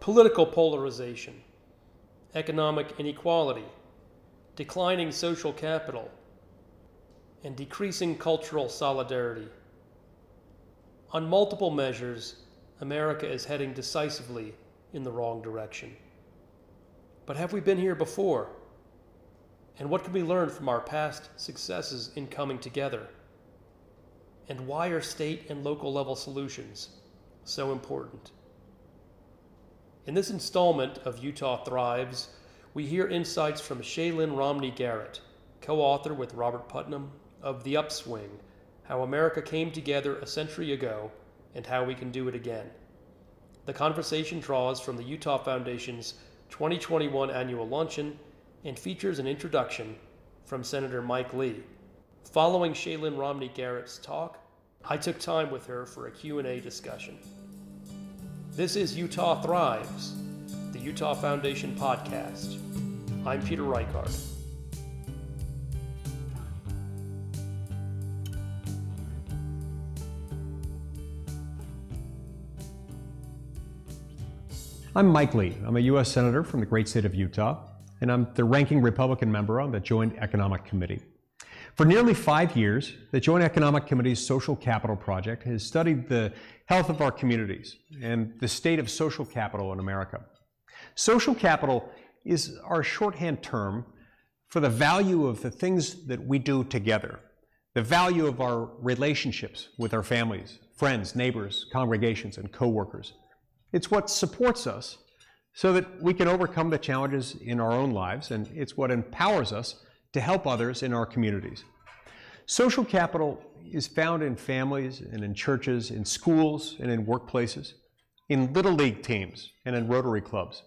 political polarization, economic inequality, declining social capital, and decreasing cultural solidarity. On multiple measures, America is heading decisively in the wrong direction. But have we been here before? And what can we learn from our past successes in coming together? And why are state and local level solutions so important? In this installment of Utah Thrives, we hear insights from Shaylin Romney Garrett, co-author with Robert Putnam of The Upswing, How America Came Together a Century Ago and How We Can Do It Again. The conversation draws from the Utah Foundation's 2021 annual luncheon and features an introduction from Senator Mike Lee. Following Shaylin Romney Garrett's talk, I took time with her for a Q&A discussion. This is Utah Thrives, the Utah Foundation podcast. I'm Peter Reichard. I'm Mike Lee. I'm a U.S. Senator from the great state of Utah, and I'm the ranking Republican member on the Joint Economic Committee. For nearly 5 years, the Joint Economic Committee's Social Capital Project has studied the health of our communities and the state of social capital in America. Social capital is our shorthand term for the value of the things that we do together, the value of our relationships with our families, friends, neighbors, congregations, and co-workers. It's what supports us so that we can overcome the challenges in our own lives, and it's what empowers us to help others in our communities. Social capital is found in families and in churches, in schools and in workplaces, in Little League teams and in Rotary clubs.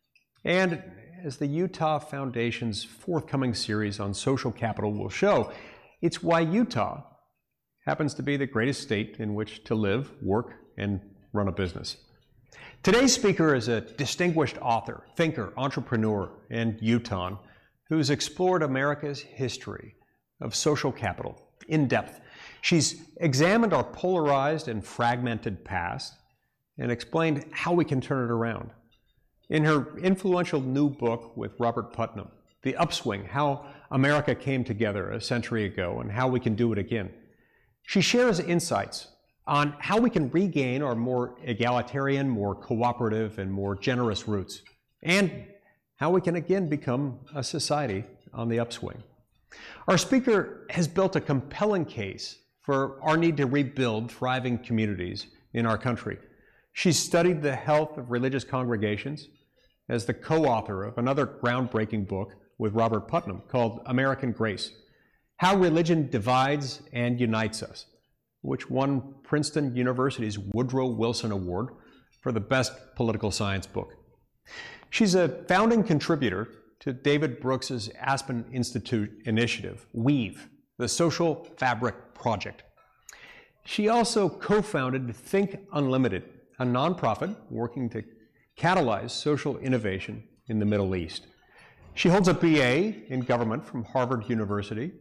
And as the Utah Foundation's forthcoming series on social capital will show, it's why Utah happens to be the greatest state in which to live, work, and run a business. Today's speaker is a distinguished author, thinker, entrepreneur, and Utahn who's explored America's history of social capital in depth. She's examined our polarized and fragmented past and explained how we can turn it around. In her influential new book with Robert Putnam, The Upswing, How America Came Together a Century Ago and How We Can Do It Again, she shares insights on how we can regain our more egalitarian, more cooperative, and more generous roots, and how we can again become a society on the upswing. Our speaker has built a compelling case for our need to rebuild thriving communities in our country. She's studied the health of religious congregations as the co-author of another groundbreaking book with Robert Putnam called American Grace, How Religion Divides and Unites Us, which won Princeton University's Woodrow Wilson Award for the best political science book. She's a founding contributor to David Brooks's Aspen Institute initiative, WEAVE, the Social Fabric Project. She also co-founded Think Unlimited, a nonprofit working to catalyze social innovation in the Middle East. She holds a BA in government from Harvard University,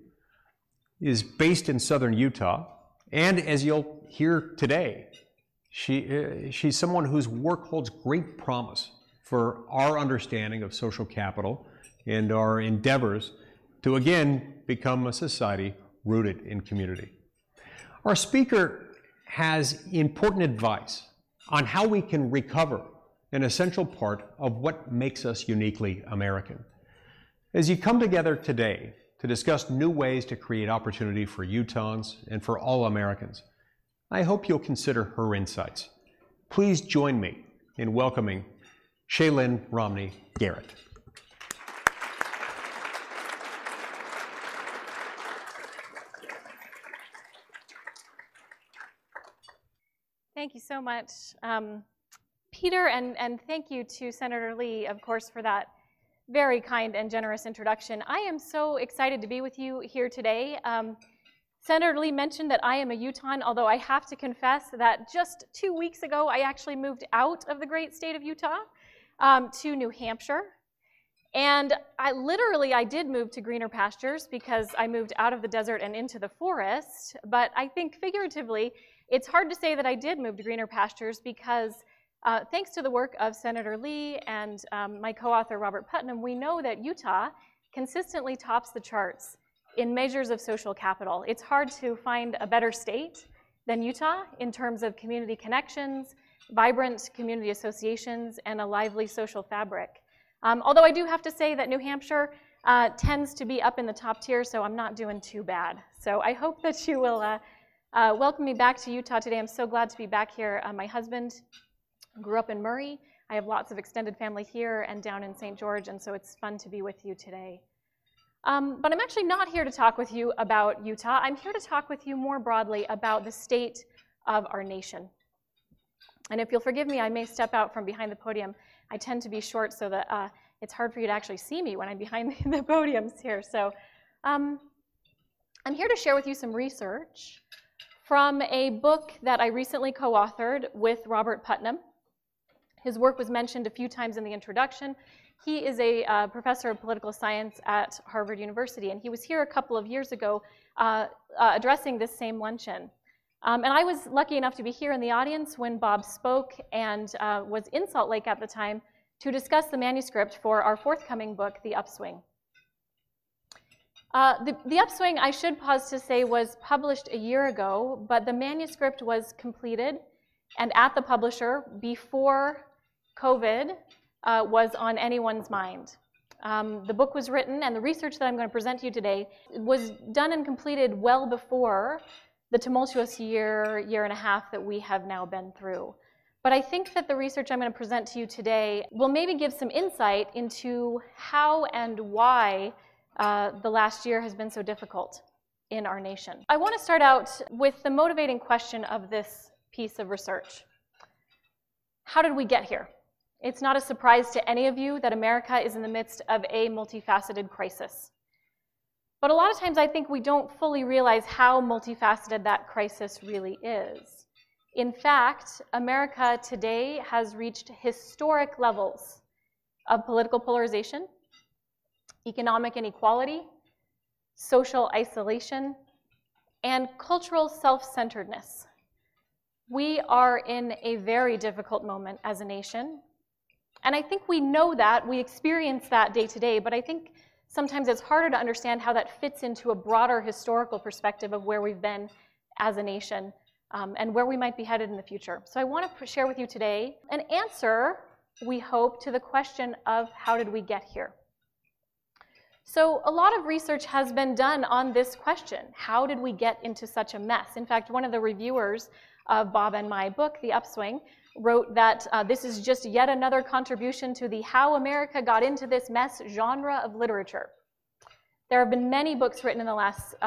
is based in southern Utah, and as you'll hear today, she's someone whose work holds great promise for our understanding of social capital and our endeavors to again become a society rooted in community. Our speaker has important advice on how we can recover an essential part of what makes us uniquely American. As you come together today to discuss new ways to create opportunity for Utahns and for all Americans, I hope you'll consider her insights. Please join me in welcoming Shaylin Romney Garrett. Thank you so much, Peter, and thank you to Senator Lee, of course, for that very kind and generous introduction. I am so excited to be with you here today. Senator Lee mentioned that I am a Utahn, although I have to confess that just 2 weeks ago, I actually moved out of the great state of Utah to New Hampshire. And I did move to greener pastures because I moved out of the desert and into the forest. But I think figuratively, it's hard to say that I did move to greener pastures because Thanks to the work of Senator Lee and my co-author Robert Putnam, we know that Utah consistently tops the charts in measures of social capital. It's hard to find a better state than Utah in terms of community connections, vibrant community associations, and a lively social fabric. Although I do have to say that New Hampshire tends to be up in the top tier, so I'm not doing too bad. So I hope that you will welcome me back to Utah today. I'm so glad to be back here. My husband grew up in Murray. I have lots of extended family here and down in St. George, and so it's fun to be with you today. But I'm actually not here to talk with you about Utah. I'm here to talk with you more broadly about the state of our nation. And if you'll forgive me, I may step out from behind the podium. I tend to be short so that it's hard for you to actually see me when I'm behind the podiums here. So I'm here to share with you some research from a book that I recently co-authored with Robert Putnam. His work was mentioned a few times in the introduction. He is a professor of political science at Harvard University, and he was here a couple of years ago addressing this same luncheon. And I was lucky enough to be here in the audience when Bob spoke and was in Salt Lake at the time to discuss the manuscript for our forthcoming book, The Upswing. The Upswing, I should pause to say, was published a year ago, but the manuscript was completed and at the publisher before COVID was on anyone's mind. The book was written, and the research that I'm going to present to you today was done and completed well before the tumultuous year and a half that we have now been through. But I think that the research I'm going to present to you today will maybe give some insight into how and why the last year has been so difficult in our nation. I want to start out with the motivating question of this piece of research. How did we get here? It's not a surprise to any of you that America is in the midst of a multifaceted crisis. But a lot of times I think we don't fully realize how multifaceted that crisis really is. In fact, America today has reached historic levels of political polarization, economic inequality, social isolation, and cultural self-centeredness. We are in a very difficult moment as a nation. And I think we know that, we experience that day to day, but I think sometimes it's harder to understand how that fits into a broader historical perspective of where we've been as a nation and where we might be headed in the future. So I want to share with you today an answer, we hope, to the question of how did we get here? So a lot of research has been done on this question. How did we get into such a mess? In fact, one of the reviewers of Bob and my book, The Upswing, wrote that this is just yet another contribution to the How America Got Into This Mess genre of literature. There have been many books written in the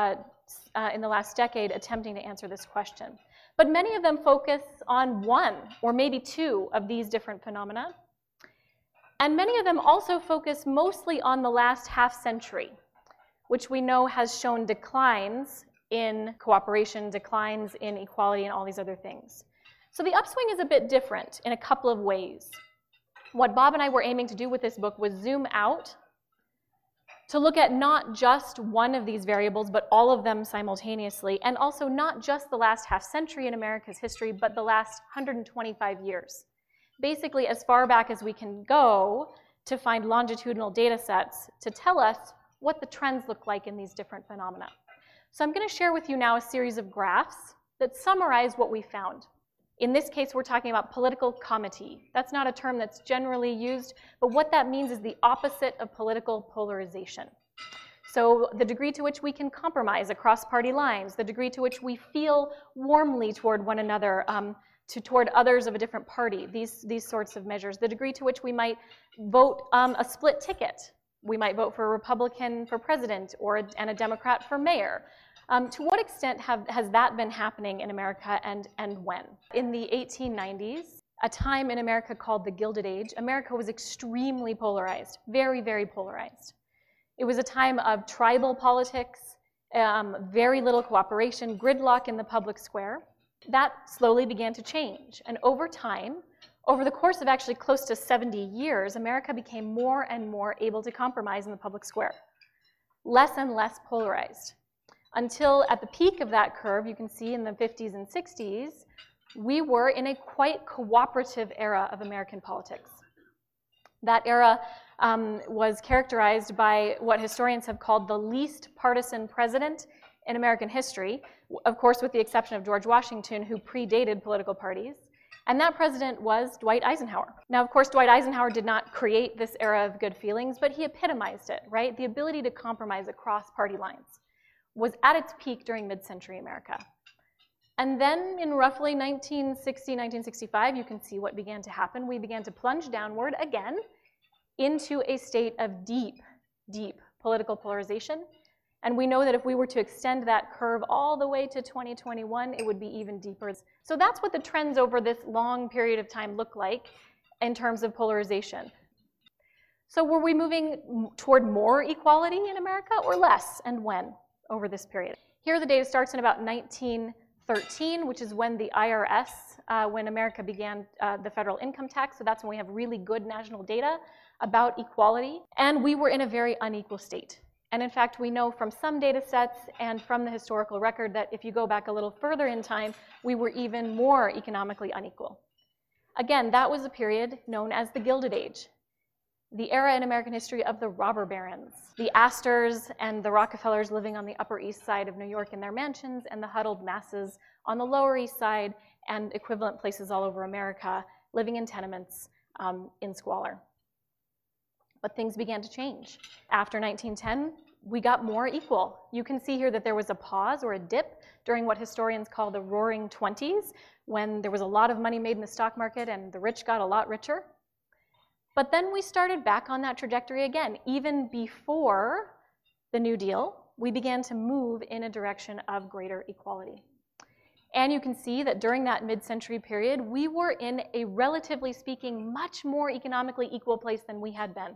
last decade attempting to answer this question. But many of them focus on one or maybe two of these different phenomena. And many of them also focus mostly on the last half century, which we know has shown declines in cooperation, declines in equality, and all these other things. So The Upswing is a bit different in a couple of ways. What Bob and I were aiming to do with this book was zoom out to look at not just one of these variables, but all of them simultaneously, and also not just the last half century in America's history, but the last 125 years. Basically, as far back as we can go to find longitudinal data sets to tell us what the trends look like in these different phenomena. So I'm going to share with you now a series of graphs that summarize what we found. In this case, we're talking about political comity. That's not a term that's generally used, but what that means is the opposite of political polarization. So the degree to which we can compromise across party lines, the degree to which we feel warmly toward one another, toward others of a different party, these sorts of measures, the degree to which we might vote a split ticket. We might vote for a Republican for president and a Democrat for mayor. To what extent has that been happening in America and when? In the 1890s, a time in America called the Gilded Age, America was extremely polarized, very, very polarized. It was a time of tribal politics, very little cooperation, gridlock in the public square. That slowly began to change. And over time, over the course of actually close to 70 years, America became more and more able to compromise in the public square, less and less polarized. Until at the peak of that curve, you can see in the 50s and 60s, we were in a quite cooperative era of American politics. That era was characterized by what historians have called the least partisan president in American history, of course with the exception of George Washington, who predated political parties. And that president was Dwight Eisenhower. Now, of course, Dwight Eisenhower did not create this era of good feelings, but he epitomized it, right? The ability to compromise across party lines was at its peak during mid-century America. And then in roughly 1960, 1965, you can see what began to happen. We began to plunge downward again into a state of deep, deep political polarization. And we know that if we were to extend that curve all the way to 2021, it would be even deeper. So that's what the trends over this long period of time look like in terms of polarization. So were we moving toward more equality in America or less, and when over this period? Here the data starts in about 1913, which is when the IRS, when America began the federal income tax. So that's when we have really good national data about equality. And we were in a very unequal state. And in fact, we know from some data sets and from the historical record that if you go back a little further in time, we were even more economically unequal. Again, that was a period known as the Gilded Age, the era in American history of the robber barons, the Astors and the Rockefellers living on the Upper East Side of New York in their mansions, and the huddled masses on the Lower East Side and equivalent places all over America living in tenements in squalor. But things began to change. After 1910, we got more equal. You can see here that there was a pause or a dip during what historians call the Roaring Twenties, when there was a lot of money made in the stock market and the rich got a lot richer. But then we started back on that trajectory again. Even before the New Deal, we began to move in a direction of greater equality. And you can see that during that mid-century period, we were in a, relatively speaking, much more economically equal place than we had been.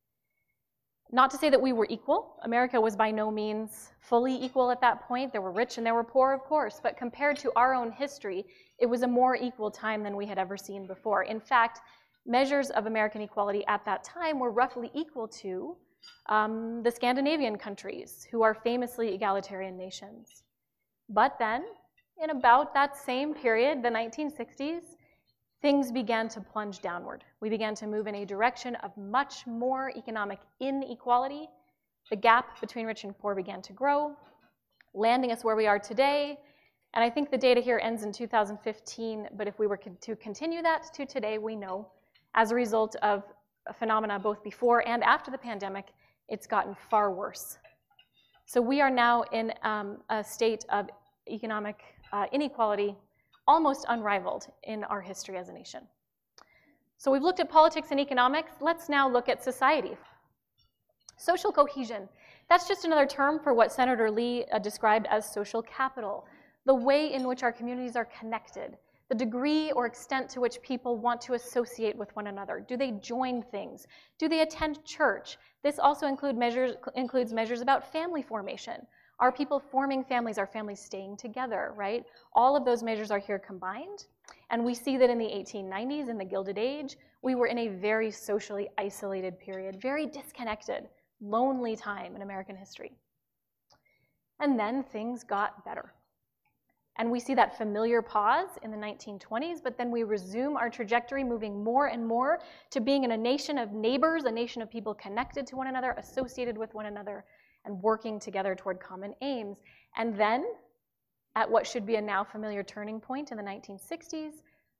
Not to say that we were equal. America was by no means fully equal at that point. There were rich and there were poor, of course, but compared to our own history, it was a more equal time than we had ever seen before. In fact, measures of American equality at that time were roughly equal to the Scandinavian countries, who are famously egalitarian nations. But then, in about that same period, the 1960s, things began to plunge downward. We began to move in a direction of much more economic inequality. The gap between rich and poor began to grow, landing us where we are today. And I think the data here ends in 2015, but if we were to continue that to today, we know as a result of a phenomena both before and after the pandemic, it's gotten far worse. So we are now in a state of economic inequality almost unrivaled in our history as a nation. So we've looked at politics and economics. Let's now look at society. Social cohesion. That's just another term for what Senator Lee described as social capital, the way in which our communities are connected, the degree or extent to which people want to associate with one another. Do they join things? Do they attend church? This also includes measures about family formation. Are people forming families? Are families staying together, right? All of those measures are here combined. And we see that in the 1890s, in the Gilded Age, we were in a very socially isolated period, very disconnected, lonely time in American history. And then things got better. And we see that familiar pause in the 1920s, but then we resume our trajectory, moving more and more to being in a nation of neighbors, a nation of people connected to one another, associated with one another, and working together toward common aims. And then, at what should be a now familiar turning point in the 1960s,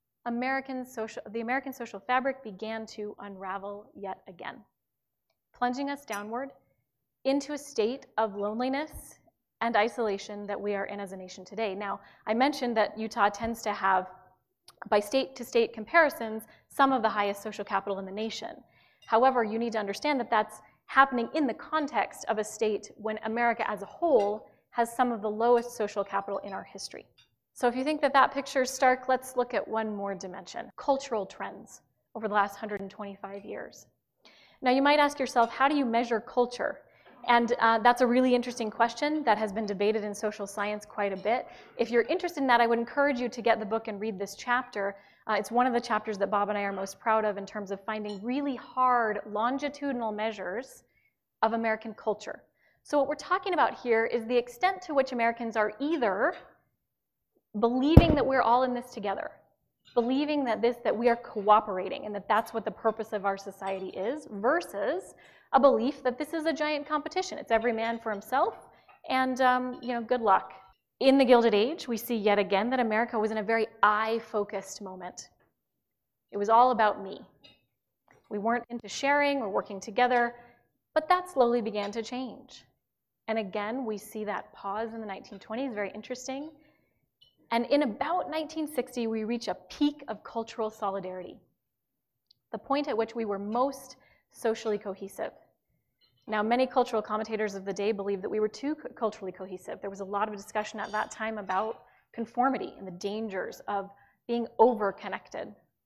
the American social fabric began to unravel yet again, plunging us downward into a state of loneliness and isolation that we are in as a nation today. Now, I mentioned that Utah tends to have, by state-to-state comparisons, some of the highest social capital in the nation. However, you need to understand that that's happening in the context of a state when America as a whole has some of the lowest social capital in our history. So if you think that that picture is stark, let's look at one more dimension: cultural trends over the last 125 years. Now you might ask yourself, how do you measure culture? And that's a really interesting question that has been debated in social science quite a bit. If you're interested in that, I would encourage you to get the book and read this chapter. It's one of the chapters that Bob and I are most proud of in terms of finding really hard longitudinal measures of American culture. So what we're talking about here is the extent to which Americans are either believing that we're all in this together, believing that we are cooperating and that that's what the purpose of our society is, versus a belief that this is a giant competition. It's every man for himself, and good luck. In the Gilded Age, we see yet again that America was in a very I-focused moment. It was all about me. We weren't into sharing or working together, but that slowly began to change. And again, we see that pause in the 1920s, very interesting. And in about 1960, we reach a peak of cultural solidarity, the point at which we were most socially cohesive. Now, many cultural commentators of the day believe that we were too culturally cohesive. There was a lot of discussion at that time about conformity and the dangers of being over-connected.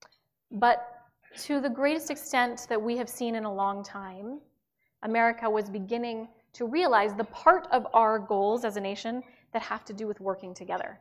But to the greatest extent that we have seen in a long time, America was beginning to realize the part of our goals as a nation that have to do with working together.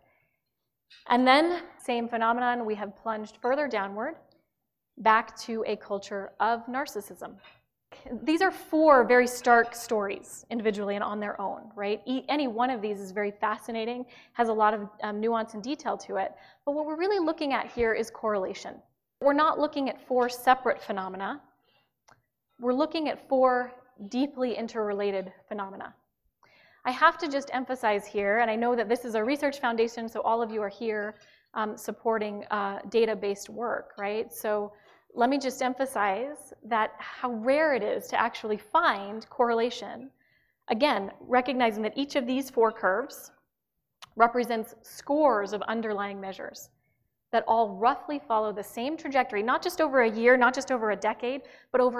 And then, same phenomenon, we have plunged further downward, back to a culture of narcissism. These are four very stark stories, individually and on their own, right? Any one of these is very fascinating, has a lot of nuance and detail to it. But what we're really looking at here is correlation. We're not looking at four separate phenomena. We're looking at four deeply interrelated phenomena. I have to just emphasize here, and I know that this is a research foundation, so all of you are here supporting data-based work, right? So let me just emphasize that how rare it is to actually find correlation. Again, recognizing that each of these four curves represents scores of underlying measures that all roughly follow the same trajectory, not just over a year, not just over a decade, but over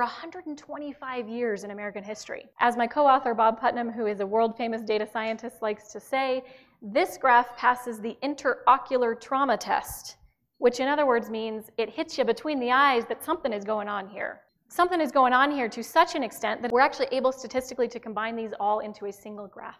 125 years in American history. As my co-author Bob Putnam, who is a world-famous data scientist, likes to say, this graph passes the interocular trauma test, which in other words means it hits you between the eyes that something is going on here. Something is going on here to such an extent that we're actually able statistically to combine these all into a single graph.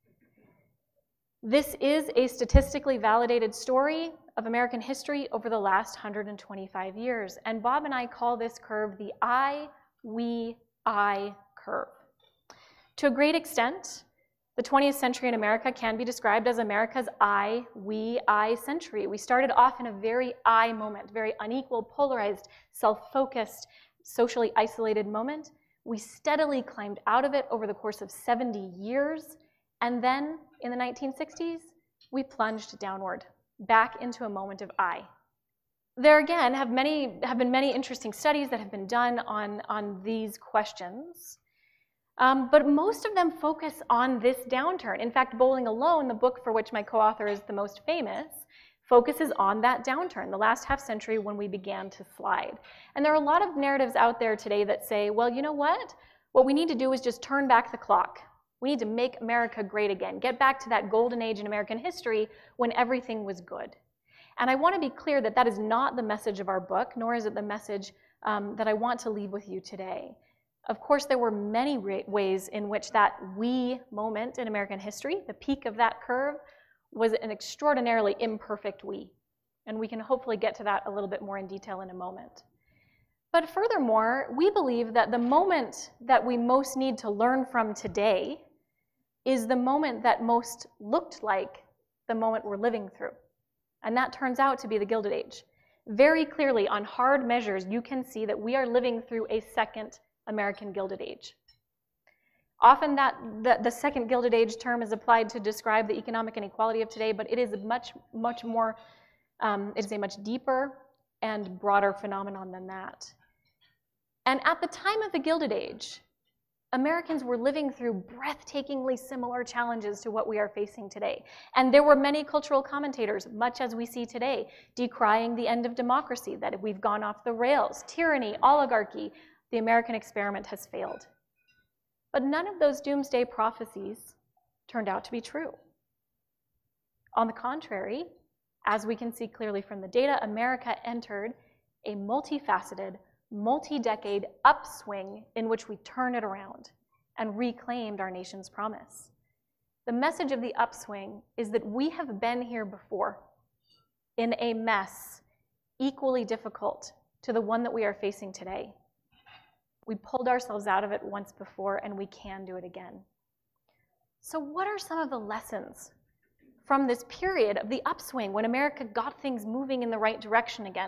This is a statistically validated story of American history over the last 125 years. And Bob and I call this curve the I, we, I curve. To a great extent, the 20th century in America can be described as America's I, we, I century. We started off in a very I moment, very unequal, polarized, self-focused, socially isolated moment. We steadily climbed out of it over the course of 70 years. And then in the 1960s, we plunged downward, back into a moment of I. There again have been many interesting studies that have been done on these questions, but most of them focus on this downturn. In fact, Bowling Alone, the book for which my co-author is the most famous, focuses on that downturn, the last half century when we began to slide. And there are a lot of narratives out there today that say, well, you know what? What we need to do is just turn back the clock. We need to make America great again, get back to that golden age in American history when everything was good. And I want to be clear that that is not the message of our book, nor is it the message that I want to leave with you today. Of course, there were many ways in which that we moment in American history, the peak of that curve, was an extraordinarily imperfect we. And we can hopefully get to that a little bit more in detail in a moment. But furthermore, we believe that the moment that we most need to learn from today is the moment that most looked like the moment we're living through. And that turns out to be the Gilded Age. Very clearly, on hard measures, you can see that we are living through a second American Gilded Age. Often the second Gilded Age term is applied to describe the economic inequality of today, but it is much more, it is a much deeper and broader phenomenon than that. And at the time of the Gilded Age, Americans were living through breathtakingly similar challenges to what we are facing today. And there were many cultural commentators, much as we see today, decrying the end of democracy, that we've gone off the rails, tyranny, oligarchy, the American experiment has failed. But none of those doomsday prophecies turned out to be true. On the contrary, as we can see clearly from the data, America entered a multifaceted, multi-decade upswing in which we turned it around and reclaimed our nation's promise. The message of the upswing is that we have been here before in a mess equally difficult to the one that we are facing today. We pulled ourselves out of it once before, and we can do it again. So what are some of the lessons from this period of the upswing when America got things moving in the right direction again?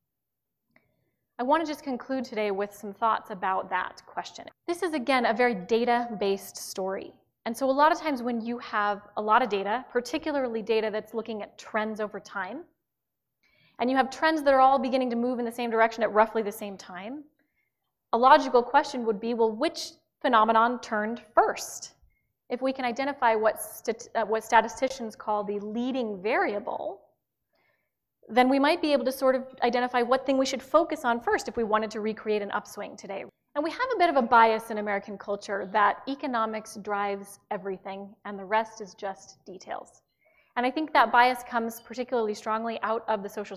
I want to just conclude today with some thoughts about that question. This is, again, a very data-based story. And so a lot of times when you have a lot of data, particularly data that's looking at trends over time, and you have trends that are all beginning to move in the same direction at roughly the same time, a logical question would be, well, which phenomenon turned first? If we can identify what statisticians call the leading variable, then we might be able to sort of identify what thing we should focus on first if we wanted to recreate an upswing today. And we have a bit of a bias in American culture that economics drives everything and the rest is just details. And I think that bias comes particularly strongly out of the social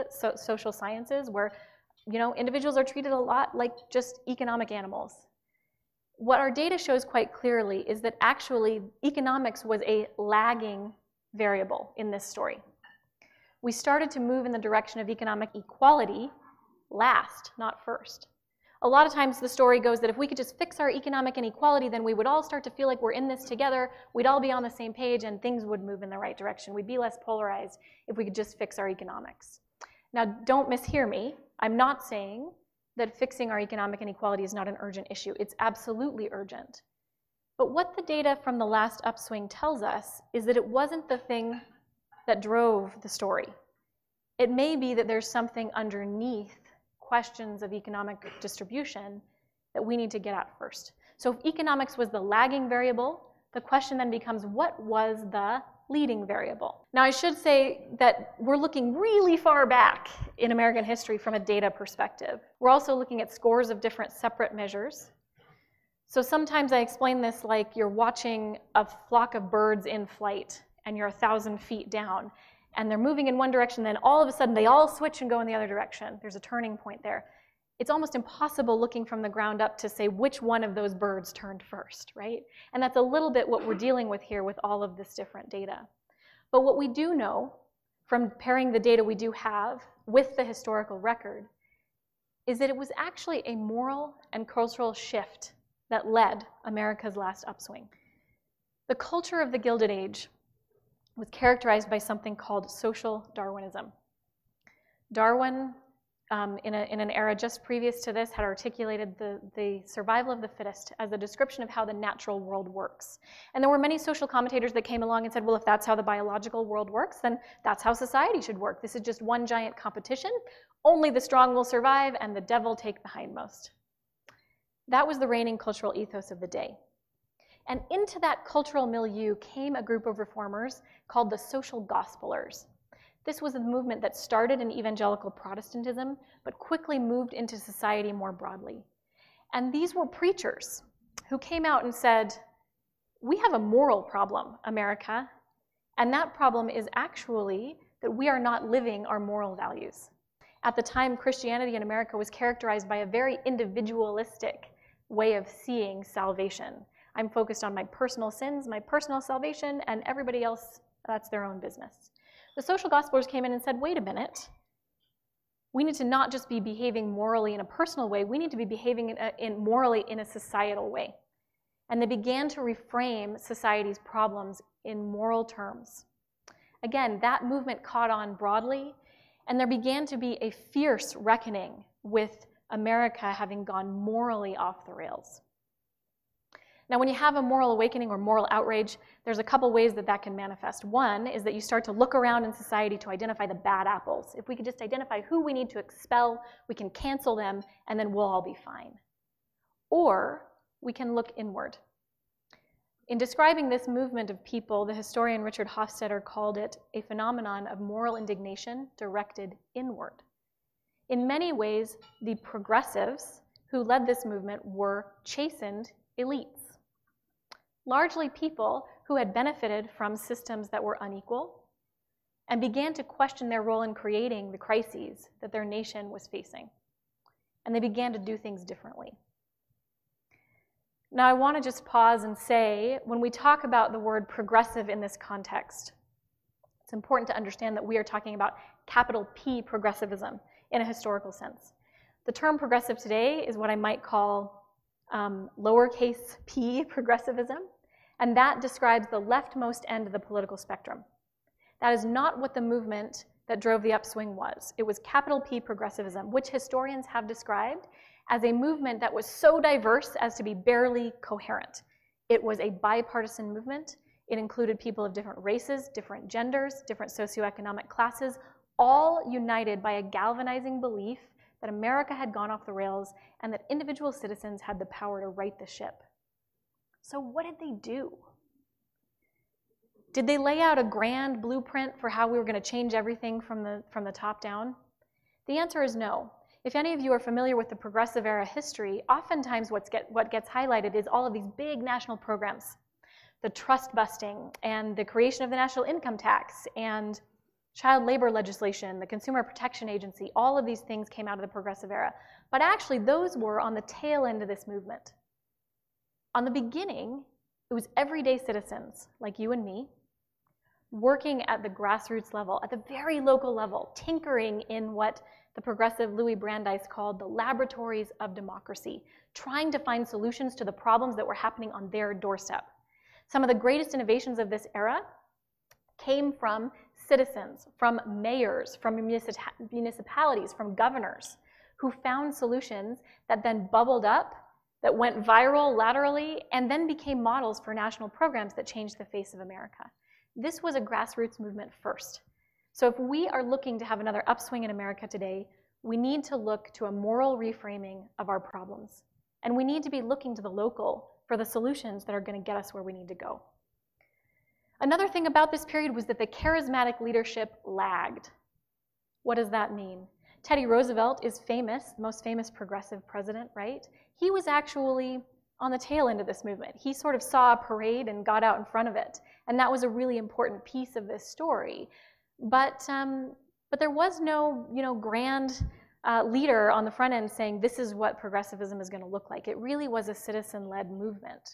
sciences where, individuals are treated a lot like just economic animals. What our data shows quite clearly is that actually economics was a lagging variable in this story. We started to move in the direction of economic equality last, not first. A lot of times the story goes that if we could just fix our economic inequality, then we would all start to feel like we're in this together, we'd all be on the same page, and things would move in the right direction. We'd be less polarized if we could just fix our economics. Now, don't mishear me. I'm not saying that fixing our economic inequality is not an urgent issue. It's absolutely urgent. But what the data from the last upswing tells us is that it wasn't the thing that drove the story. It may be that there's something underneath questions of economic distribution that we need to get at first. So if economics was the lagging variable, the question then becomes, what was the leading variable? Now, I should say that we're looking really far back in American history from a data perspective. We're also looking at scores of different separate measures. So sometimes I explain this like you're watching a flock of birds in flight and you're 1,000 feet down and they're moving in one direction, then all of a sudden they all switch and go in the other direction. There's a turning point there. It's almost impossible looking from the ground up to say which one of those birds turned first, right? And that's a little bit what we're dealing with here with all of this different data. But what we do know from pairing the data we do have with the historical record is that it was actually a moral and cultural shift that led America's last upswing. The culture of the Gilded Age was characterized by something called social Darwinism. Darwin, in an era just previous to this, had articulated the survival of the fittest as a description of how the natural world works. And there were many social commentators that came along and said, well, if that's how the biological world works, then that's how society should work. This is just one giant competition. Only the strong will survive and the devil take the hindmost. That was the reigning cultural ethos of the day. And into that cultural milieu came a group of reformers called the Social Gospelers. This was a movement that started in evangelical Protestantism, but quickly moved into society more broadly. And these were preachers who came out and said, we have a moral problem, America, and that problem is actually that we are not living our moral values. At the time, Christianity in America was characterized by a very individualistic way of seeing salvation. I'm focused on my personal sins, my personal salvation, and everybody else, that's their own business. The Social Gospelers came in and said, wait a minute, we need to not just be behaving morally in a personal way, we need to be behaving morally in a societal way. And they began to reframe society's problems in moral terms. Again, that movement caught on broadly, and there began to be a fierce reckoning with America having gone morally off the rails. Now, when you have a moral awakening or moral outrage, there's a couple ways that that can manifest. One is that you start to look around in society to identify the bad apples. If we could just identify who we need to expel, we can cancel them, and then we'll all be fine. Or we can look inward. In describing this movement of people, the historian Richard Hofstadter called it a phenomenon of moral indignation directed inward. In many ways, the progressives who led this movement were chastened elites. Largely people who had benefited from systems that were unequal and began to question their role in creating the crises that their nation was facing. And they began to do things differently. Now, I want to just pause and say, when we talk about the word progressive in this context, it's important to understand that we are talking about capital P progressivism in a historical sense. The term progressive today is what I might call lowercase p progressivism, and that describes the leftmost end of the political spectrum. That is not what the movement that drove the upswing was. It was capital P progressivism, which historians have described as a movement that was so diverse as to be barely coherent. It was a bipartisan movement. It included people of different races, different genders, different socioeconomic classes, all united by a galvanizing belief that America had gone off the rails and that individual citizens had the power to right the ship. So what did they do? Did they lay out a grand blueprint for how we were going to change everything from the top down? The answer is no. If any of you are familiar with the progressive era history, oftentimes what gets highlighted is all of these big national programs, the trust busting and the creation of the national income tax and child labor legislation, the Consumer Protection Agency. All of these things came out of the progressive era. But actually, those were on the tail end of this movement. On the beginning, it was everyday citizens like you and me working at the grassroots level, at the very local level, tinkering in what the progressive Louis Brandeis called the laboratories of democracy, trying to find solutions to the problems that were happening on their doorstep. Some of the greatest innovations of this era came from citizens, from mayors, from municipalities, from governors, who found solutions that then bubbled up, that went viral laterally, and then became models for national programs that changed the face of America. This was a grassroots movement first. So if we are looking to have another upswing in America today, we need to look to a moral reframing of our problems. And we need to be looking to the local for the solutions that are going to get us where we need to go. Another thing about this period was that the charismatic leadership lagged. What does that mean? Teddy Roosevelt is famous, most famous progressive president, right? He was actually on the tail end of this movement. He sort of saw a parade and got out in front of it. And that was a really important piece of this story. But there was no, grand leader on the front end saying this is what progressivism is going to look like. It really was a citizen-led movement.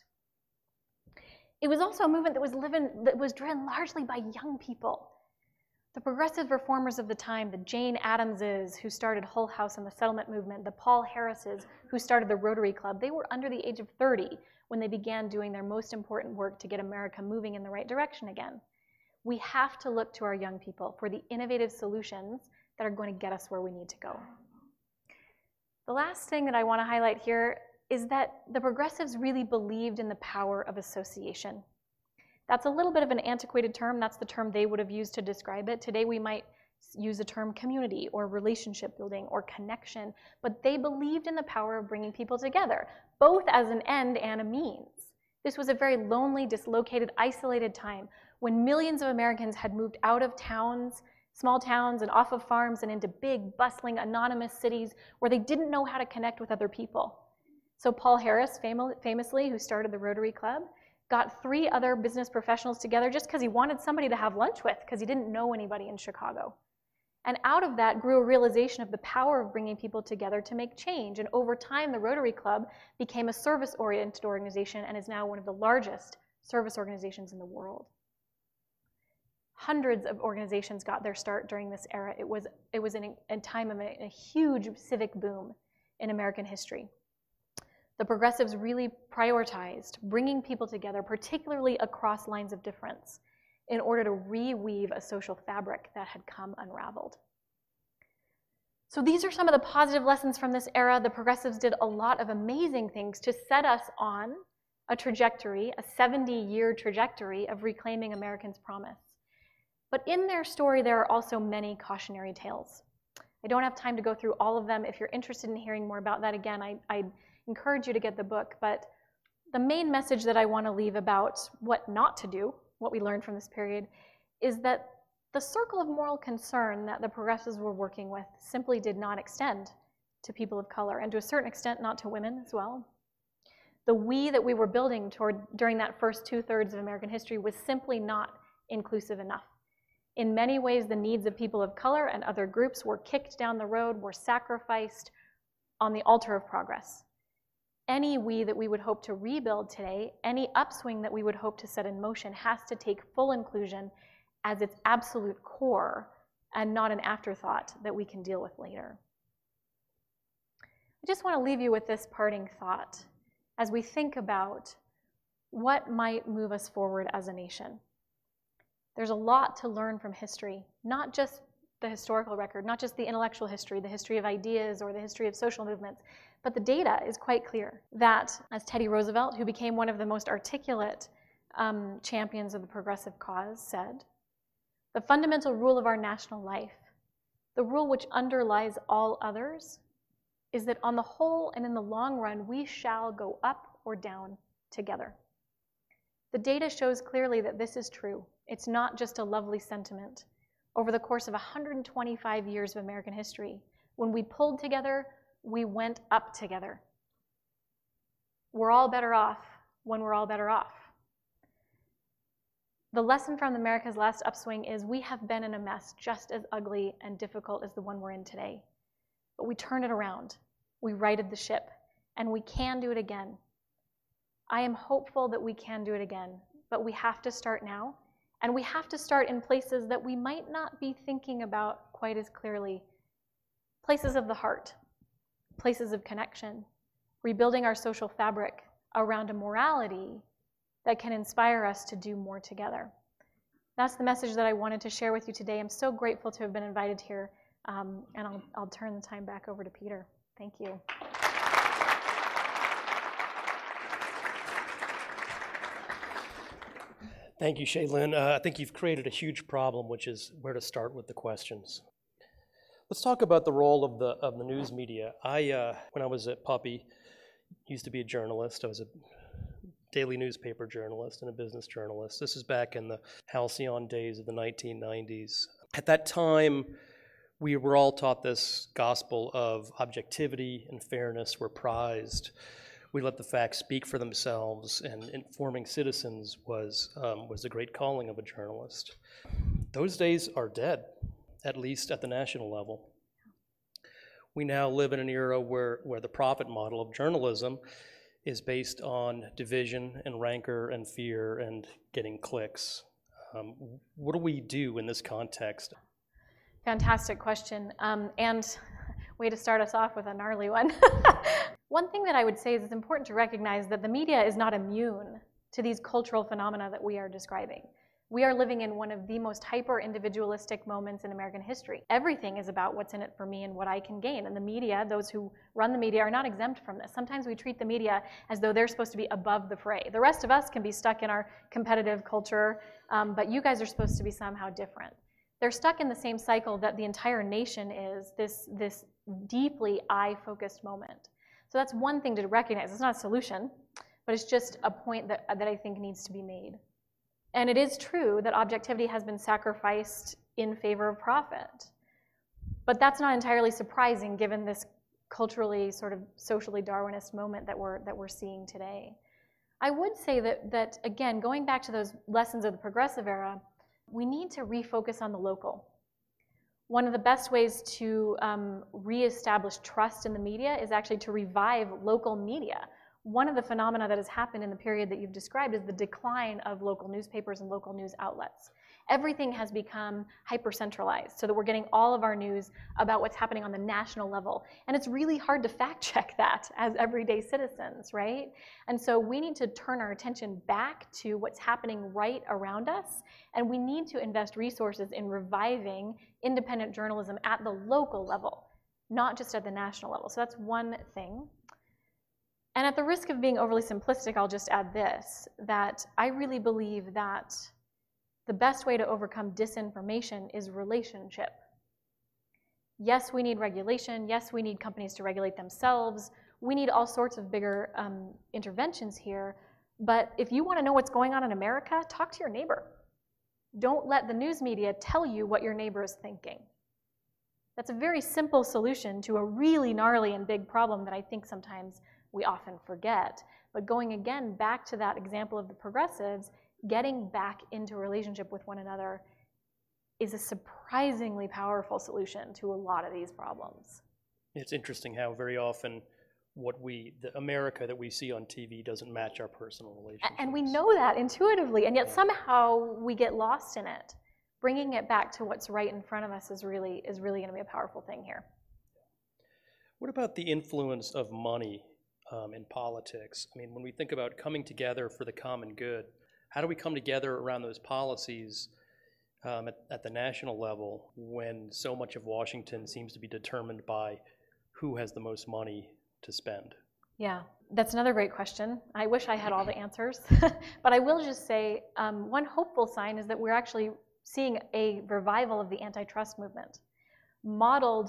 It was also a movement that was driven largely by young people. The progressive reformers of the time, the Jane Addamses who started Hull House and the settlement movement, the Paul Harrises who started the Rotary Club, they were under the age of 30 when they began doing their most important work to get America moving in the right direction again. We have to look to our young people for the innovative solutions that are going to get us where we need to go. The last thing that I want to highlight here is that the progressives really believed in the power of association. That's a little bit of an antiquated term. That's the term they would have used to describe it. Today we might use the term community or relationship building or connection, but they believed in the power of bringing people together, both as an end and a means. This was a very lonely, dislocated, isolated time when millions of Americans had moved out of towns, small towns, and off of farms and into big, bustling, anonymous cities where they didn't know how to connect with other people. So Paul Harris, famously, who started the Rotary Club, got 3 other business professionals together just because he wanted somebody to have lunch with because he didn't know anybody in Chicago. And out of that grew a realization of the power of bringing people together to make change. And over time, the Rotary Club became a service-oriented organization and is now one of the largest service organizations in the world. Hundreds of organizations got their start during this era. It was a time of a huge civic boom in American history. The progressives really prioritized bringing people together, particularly across lines of difference, in order to reweave a social fabric that had come unraveled. So these are some of the positive lessons from this era. The progressives did a lot of amazing things to set us on a trajectory, a 70-year trajectory of reclaiming Americans' promise. But in their story, there are also many cautionary tales. I don't have time to go through all of them. If you're interested in hearing more about that, again, I encourage you to get the book. But the main message that I want to leave about what not to do, what we learned from this period, is that the circle of moral concern that the progressives were working with simply did not extend to people of color, and to a certain extent, not to women as well. The we that we were building toward during that first 2/3 of American history was simply not inclusive enough. In many ways, the needs of people of color and other groups were kicked down the road, were sacrificed on the altar of progress. Any we that we would hope to rebuild today, any upswing that we would hope to set in motion, has to take full inclusion as its absolute core and not an afterthought that we can deal with later. I just want to leave you with this parting thought as we think about what might move us forward as a nation. There's a lot to learn from history, not just the historical record, not just the intellectual history, the history of ideas or the history of social movements, but the data is quite clear that, as Teddy Roosevelt, who became one of the most articulate champions of the progressive cause, said, the fundamental rule of our national life, the rule which underlies all others, is that on the whole and in the long run, we shall go up or down together. The data shows clearly that this is true. It's not just a lovely sentiment. Over the course of 125 years of American history, when we pulled together, we went up together. We're all better off when we're all better off. The lesson from America's last upswing is we have been in a mess just as ugly and difficult as the one we're in today. But we turned it around. We righted the ship, and we can do it again. I am hopeful that we can do it again, but we have to start now, and we have to start in places that we might not be thinking about quite as clearly. Places of the heart, places of connection, rebuilding our social fabric around a morality that can inspire us to do more together. That's the message that I wanted to share with you today. I'm so grateful to have been invited here, and I'll turn the time back over to Peter. Thank you. Thank you, Shaylin. I think you've created a huge problem, which is where to start with the questions. Let's talk about the role of the news media. When I was at Puppy, used to be a journalist. I was a daily newspaper journalist and a business journalist. This is back in the halcyon days of the 1990s. At that time, we were all taught this gospel of objectivity and fairness were prized. We let the facts speak for themselves, and informing citizens was the great calling of a journalist. Those days are dead, at least at the national level. We now live in an era where the profit model of journalism is based on division and rancor and fear and getting clicks. What do we do in this context? Fantastic question, and way to start us off with a gnarly one. One thing that I would say is it's important to recognize that the media is not immune to these cultural phenomena that we are describing. We are living in one of the most hyper-individualistic moments in American history. Everything is about what's in it for me and what I can gain. And the media, those who run the media, are not exempt from this. Sometimes we treat the media as though they're supposed to be above the fray. The rest of us can be stuck in our competitive culture, but you guys are supposed to be somehow different. They're stuck in the same cycle that the entire nation is, this deeply I-focused moment. So that's one thing to recognize. It's not a solution, but it's just a point that I think needs to be made. And it is true that objectivity has been sacrificed in favor of profit. But that's not entirely surprising given this culturally, sort of socially Darwinist moment that we're seeing today. I would say that again, going back to those lessons of the progressive era, we need to refocus on the local. One of the best ways to reestablish trust in the media is actually to revive local media. One of the phenomena that has happened in the period that you've described is the decline of local newspapers and local news outlets. Everything has become hyper-centralized so that we're getting all of our news about what's happening on the national level. And it's really hard to fact-check that as everyday citizens, right? And so we need to turn our attention back to what's happening right around us, and we need to invest resources in reviving independent journalism at the local level, not just at the national level. So that's one thing. And at the risk of being overly simplistic, I'll just add this, that I really believe that the best way to overcome disinformation is relationship. Yes, we need regulation. Yes, we need companies to regulate themselves. We need all sorts of bigger interventions here. But if you want to know what's going on in America, talk to your neighbor. Don't let the news media tell you what your neighbor is thinking. That's a very simple solution to a really gnarly and big problem that I think sometimes we often forget. But going again back to that example of the progressives, getting back into a relationship with one another is a surprisingly powerful solution to a lot of these problems. It's interesting how very often the America that we see on TV doesn't match our personal relationships. And we know that intuitively, and yet somehow we get lost in it. Bringing it back to what's right in front of us is really going to be a powerful thing here. What about the influence of money in politics? I mean, when we think about coming together for the common good, how do we come together around those policies at the national level when so much of Washington seems to be determined by who has the most money to spend? Yeah, that's another great question. I wish I had all the answers, but I will just say one hopeful sign is that we're actually seeing a revival of the antitrust movement, modeled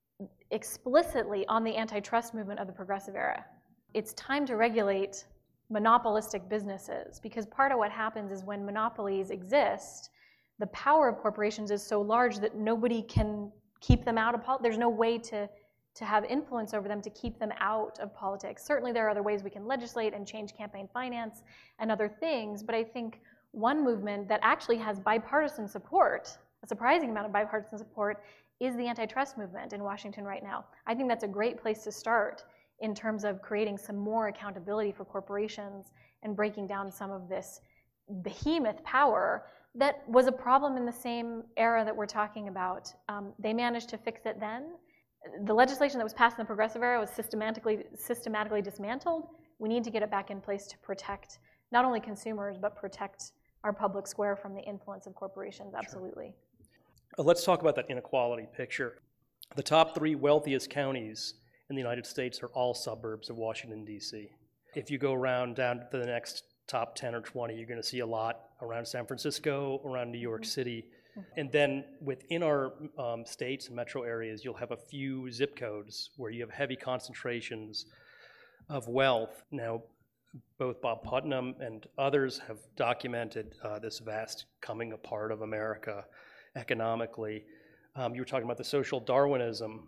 explicitly on the antitrust movement of the progressive era. It's time to regulate monopolistic businesses, because part of what happens is when monopolies exist, the power of corporations is so large that nobody can keep them out of politics. There's no way to have influence over them to keep them out of politics. Certainly there are other ways we can legislate and change campaign finance and other things, but I think one movement that actually has bipartisan support, a surprising amount of bipartisan support, is the antitrust movement in Washington right now. I think that's a great place to start in terms of creating some more accountability for corporations and breaking down some of this behemoth power that was a problem in the same era that we're talking about. They managed to fix it then. The legislation that was passed in the progressive era was systematically dismantled. We need to get it back in place to protect not only consumers, but protect our public square from the influence of corporations, absolutely. Sure. Let's talk about that inequality picture. The top 3 wealthiest counties in the United States are all suburbs of Washington, D.C. If you go around down to the next top 10 or 20, you're going to see a lot around San Francisco, around New York City. And then within our states and metro areas, you'll have a few zip codes where you have heavy concentrations of wealth. Now, both Bob Putnam and others have documented this vast coming apart of America economically. You were talking about the social Darwinism.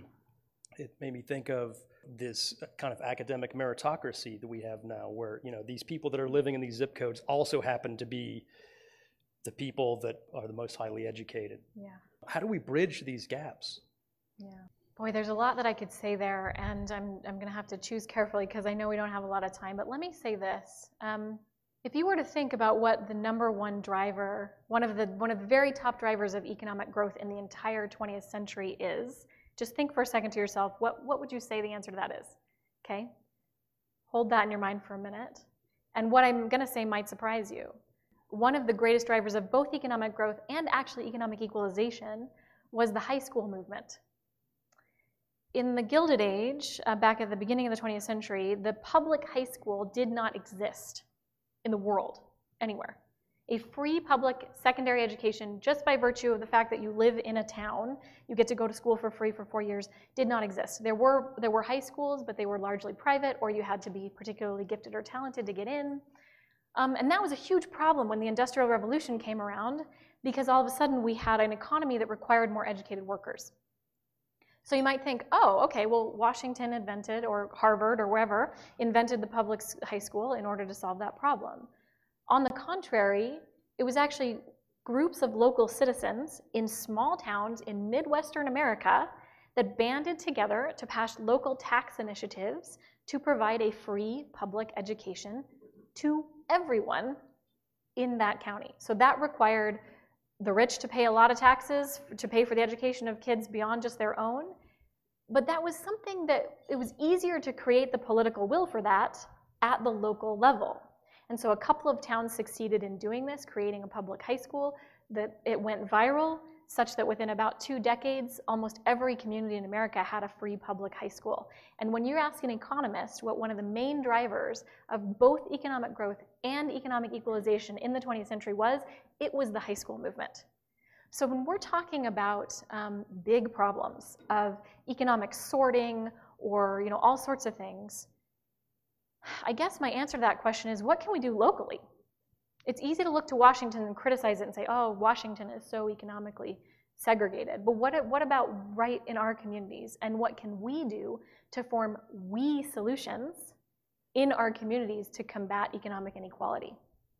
It made me think of this kind of academic meritocracy that we have now, where these people that are living in these zip codes also happen to be the people that are the most highly educated. Yeah. How do we bridge these gaps? Yeah. Boy, there's a lot that I could say there, and I'm going to have to choose carefully because I know we don't have a lot of time. But let me say this: if you were to think about what the number one driver, one of the very top drivers of economic growth in the entire 20th century is, just think for a second to yourself, what would you say the answer to that is? Okay? Hold that in your mind for a minute. And what I'm going to say might surprise you. One of the greatest drivers of both economic growth and actually economic equalization was the high school movement. In the Gilded Age, back at the beginning of the 20th century, the public high school did not exist in the world anywhere. A free public secondary education, just by virtue of the fact that you live in a town, you get to go to school for free for 4 years, did not exist. There were high schools, but they were largely private, or you had to be particularly gifted or talented to get in. And that was a huge problem when the Industrial Revolution came around, because all of a sudden we had an economy that required more educated workers. So you might think, oh, okay, well, Washington invented, or Harvard, or wherever, invented the public high school in order to solve that problem. On the contrary, it was actually groups of local citizens in small towns in Midwestern America that banded together to pass local tax initiatives to provide a free public education to everyone in that county. So that required the rich to pay a lot of taxes to pay for the education of kids beyond just their own. But that was something that it was easier to create the political will for that at the local level. And so a couple of towns succeeded in doing this, creating a public high school. That it went viral, such that within about 2 decades, almost every community in America had a free public high school. And when you ask an economist what one of the main drivers of both economic growth and economic equalization in the 20th century was, it was the high school movement. So when we're talking about big problems of economic sorting or all sorts of things, I guess my answer to that question is, what can we do locally? It's easy to look to Washington and criticize it and say, oh, Washington is so economically segregated. But what about right in our communities? And what can we do to form we solutions in our communities to combat economic inequality?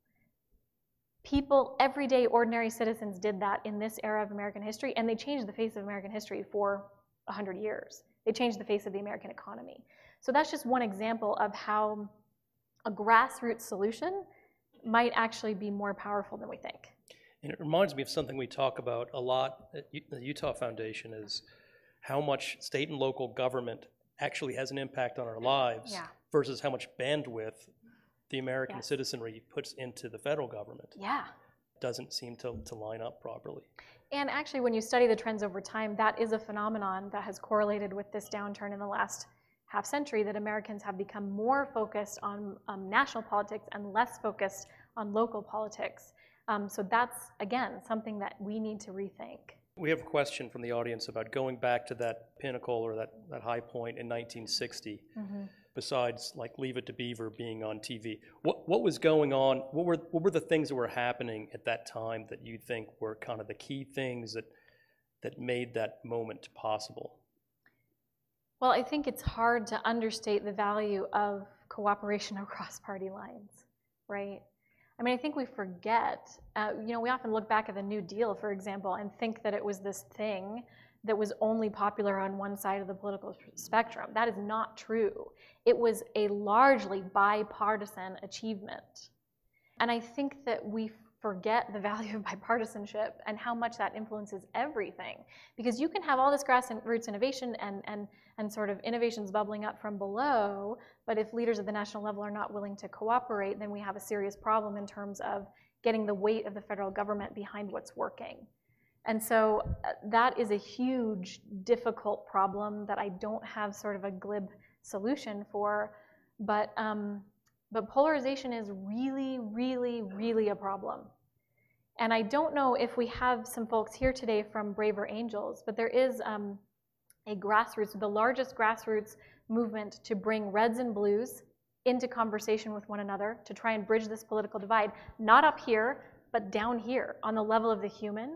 People, everyday ordinary citizens did that in this era of American history, and they changed the face of American history for 100 years. They changed the face of the American economy. So that's just one example of how a grassroots solution might actually be more powerful than we think. And it reminds me of something we talk about a lot at the Utah Foundation, is how much state and local government actually has an impact on our lives versus how much bandwidth the American citizenry puts into the federal government. Yeah. doesn't seem to line up properly. And actually, when you study the trends over time, that is a phenomenon that has correlated with this downturn in the last half century, that Americans have become more focused on national politics and less focused on local politics. So that's, again, something that we need to rethink. We have a question from the audience about going back to that pinnacle or that high point in 1960. Besides, like, Leave It to Beaver being on TV, what was going on? What were the things that were happening at that time that you think were kind of the key things that made that moment possible? Well, I think it's hard to understate the value of cooperation across party lines, right? I mean, I think we forget, we often look back at the New Deal, for example, and think that it was this thing that was only popular on one side of the political spectrum. That is not true. It was a largely bipartisan achievement. And I think that we forget the value of bipartisanship and how much that influences everything. Because you can have all this grassroots innovation and sort of innovations bubbling up from below, but if leaders at the national level are not willing to cooperate, then we have a serious problem in terms of getting the weight of the federal government behind what's working. And so that is a huge, difficult problem that I don't have sort of a glib solution for, but polarization is really, really, really a problem. And I don't know if we have some folks here today from Braver Angels, but there is a grassroots, the largest grassroots movement to bring reds and blues into conversation with one another to try and bridge this political divide, not up here, but down here on the level of the human.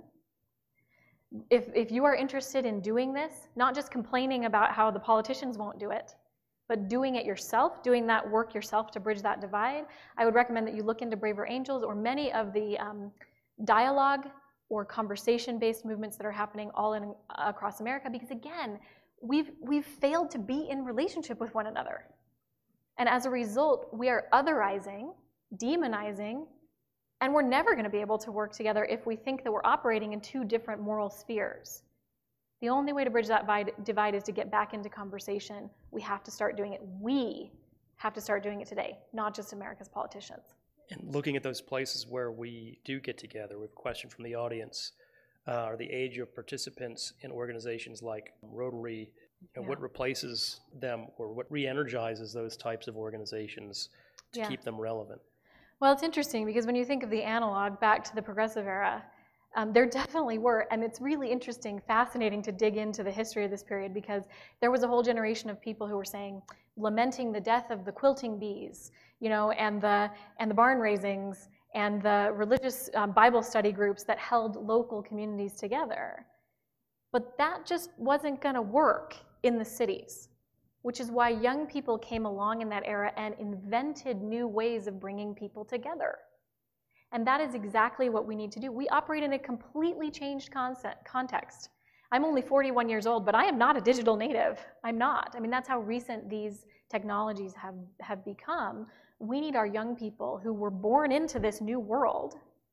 If you are interested in doing this, not just complaining about how the politicians won't do it, but doing it yourself, doing that work yourself to bridge that divide, I would recommend that you look into Braver Angels or many of the dialogue or conversation-based movements that are happening all across America, because again, we've failed to be in relationship with one another. And as a result, we are otherizing, demonizing, and we're never going to be able to work together if we think that we're operating in two different moral spheres. The only way to bridge that divide is to get back into conversation. We have to start doing it. We have to start doing it today, not just America's politicians. And looking at those places where we do get together, we have a question from the audience. Are the age of participants in organizations like Rotary, what replaces them or what re-energizes those types of organizations to keep them relevant? Well, it's interesting because when you think of the analog back to the progressive era, there definitely were, and it's really interesting, fascinating to dig into the history of this period, because there was a whole generation of people who were lamenting the death of the quilting bees, and the barn raisings and the religious Bible study groups that held local communities together. But that just wasn't going to work in the cities, which is why young people came along in that era and invented new ways of bringing people together. And that is exactly what we need to do. We operate in a completely changed context. I'm only 41 years old, but I am not a digital native. I'm not. I mean, that's how recent these technologies have become. We need our young people who were born into this new world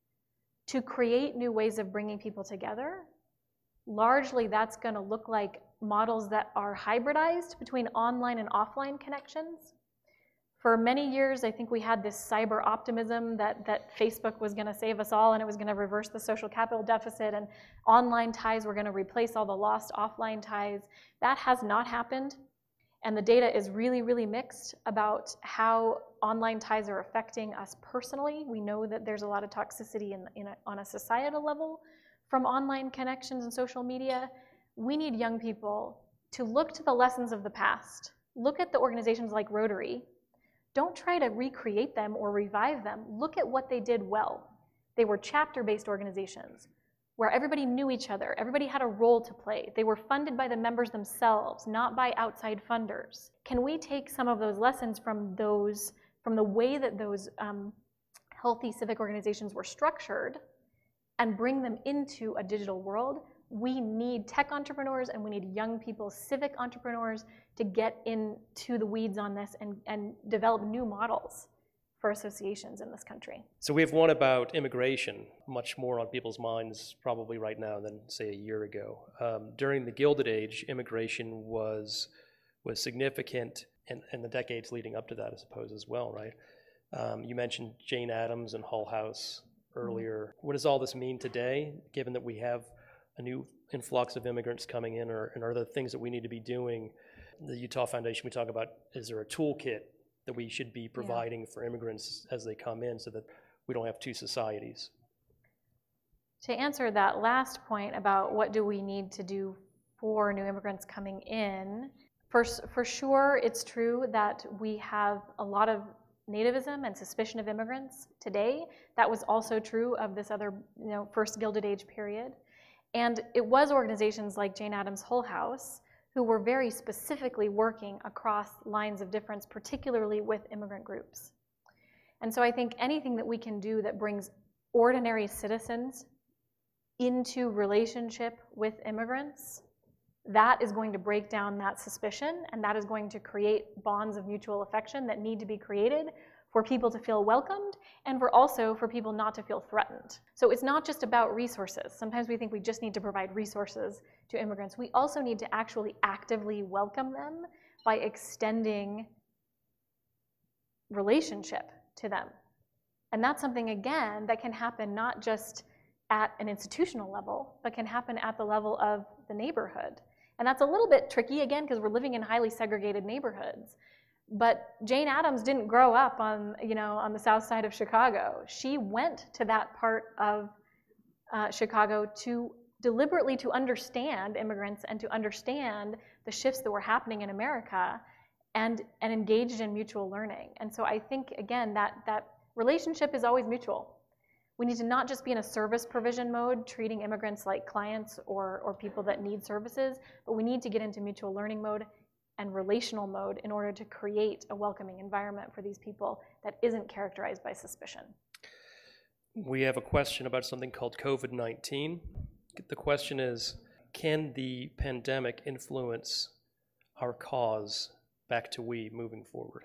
to create new ways of bringing people together. Largely, that's going to look like models that are hybridized between online and offline connections. For many years, I think we had this cyber optimism that Facebook was going to save us all and it was going to reverse the social capital deficit and online ties were going to replace all the lost offline ties. That has not happened. And the data is really, really mixed about how online ties are affecting us personally. We know that there's a lot of toxicity on a societal level from online connections and social media. We need young people to look to the lessons of the past. Look at the organizations like Rotary. Don't try to recreate them or revive them. Look at what they did well. They were chapter-based organizations where everybody knew each other. Everybody had a role to play. They were funded by the members themselves, not by outside funders. Can we take some of those lessons from the way that those healthy civic organizations were structured and bring them into a digital world? We need tech entrepreneurs and we need young people, civic entrepreneurs, to get into the weeds on this and develop new models for associations in this country. So we have one about immigration, much more on people's minds probably right now than, say, a year ago. During the Gilded Age, immigration was significant in the decades leading up to that, I suppose, as well, right? You mentioned Jane Addams and Hull House. earlier. What does all this mean today, given that we have a new influx of immigrants coming in, and are there things that we need to be doing? The Utah Foundation, we talk about, is there a toolkit that we should be providing for immigrants as they come in so that we don't have two societies? To answer that last point about what do we need to do for new immigrants coming in, for sure it's true that we have a lot of nativism and suspicion of immigrants today. That was also true of this other, first Gilded Age period. And it was organizations like Jane Addams Hull House who were very specifically working across lines of difference, particularly with immigrant groups. And so I think anything that we can do that brings ordinary citizens into relationship with immigrants, that is going to break down that suspicion, and that is going to create bonds of mutual affection that need to be created for people to feel welcomed and for people not to feel threatened. So it's not just about resources. Sometimes we think we just need to provide resources to immigrants. We also need to actually actively welcome them by extending relationship to them. And that's something, again, that can happen not just at an institutional level, but can happen at the level of the neighborhood. And that's a little bit tricky, again, because we're living in highly segregated neighborhoods. But Jane Addams didn't grow up on the south side of Chicago. She went to that part of Chicago deliberately to understand immigrants and to understand the shifts that were happening in America, and engaged in mutual learning. And so I think, again, that relationship is always mutual. We need to not just be in a service provision mode, treating immigrants like clients or people that need services, but we need to get into mutual learning mode and relational mode in order to create a welcoming environment for these people that isn't characterized by suspicion. We have a question about something called COVID-19. The question is, can the pandemic influence our cause back to we moving forward?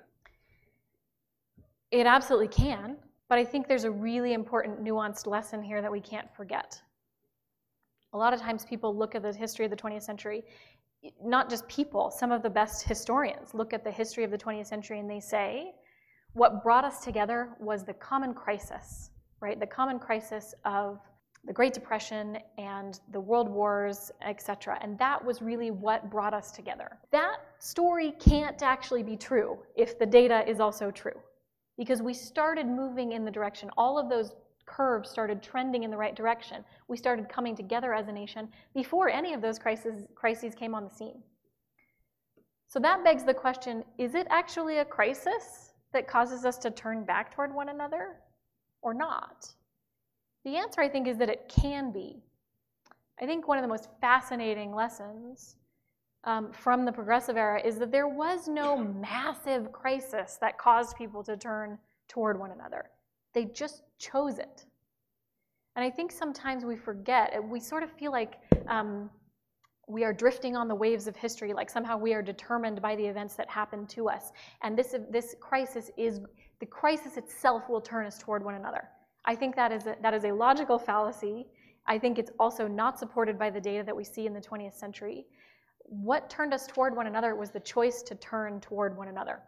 It absolutely can, but I think there's a really important nuanced lesson here that we can't forget. A lot of times people look at the history of the 20th century, not just people, some of the best historians look at the history of the 20th century and they say, what brought us together was the common crisis, right? The common crisis of the Great Depression and the World Wars, etc. And that was really what brought us together. That story can't actually be true if the data is also true, because we started moving in the direction, all of those curves started trending in the right direction. We started coming together as a nation before any of those crises came on the scene. So that begs the question, is it actually a crisis that causes us to turn back toward one another or not? The answer, I think, is that it can be. I think one of the most fascinating lessons from the progressive era is that there was no massive crisis that caused people to turn toward one another. They just chose it. And I think sometimes we forget, we sort of feel like we are drifting on the waves of history, like somehow we are determined by the events that happen to us. And this crisis the crisis itself will turn us toward one another. I think that is a logical fallacy. I think it's also not supported by the data that we see in the 20th century. What turned us toward one another was the choice to turn toward one another.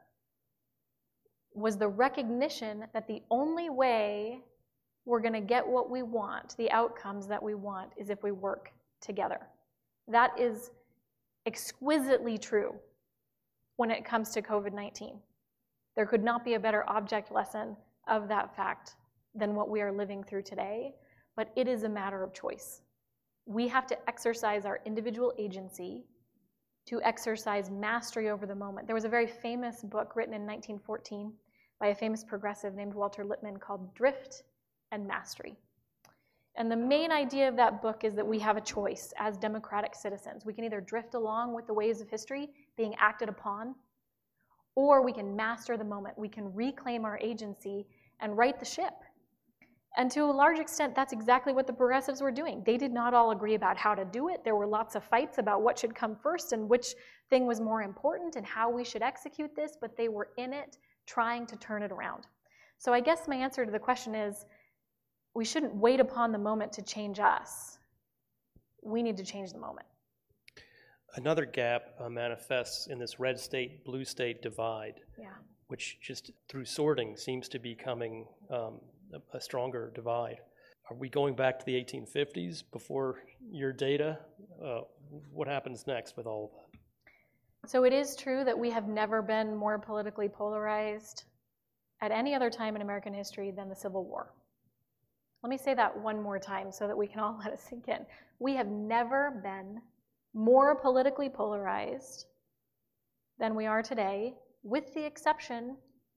Was the recognition that the only way we're going to get what we want, the outcomes that we want, is if we work together. That is exquisitely true when it comes to COVID-19. There could not be a better object lesson of that fact than what we are living through today, but it is a matter of choice. We have to exercise our individual agency to exercise mastery over the moment. There was a very famous book written in 1914 by a famous progressive named Walter Lippmann called Drift and Mastery. And the main idea of that book is that we have a choice as democratic citizens. We can either drift along with the waves of history being acted upon, or we can master the moment. We can reclaim our agency and right the ship. And to a large extent, that's exactly what the progressives were doing. They did not all agree about how to do it. There were lots of fights about what should come first and which thing was more important and how we should execute this, but they were in it trying to turn it around. So I guess my answer to the question is, we shouldn't wait upon the moment to change us. We need to change the moment. Another gap manifests in this red state, blue state divide, which just through sorting seems to be becoming a stronger divide. Are we going back to the 1850s before your data? What happens next with all of that? So it is true that we have never been more politically polarized at any other time in American history than the Civil War. Let me say that one more time so that we can all let it sink in. We have never been more politically polarized than we are today, with the exception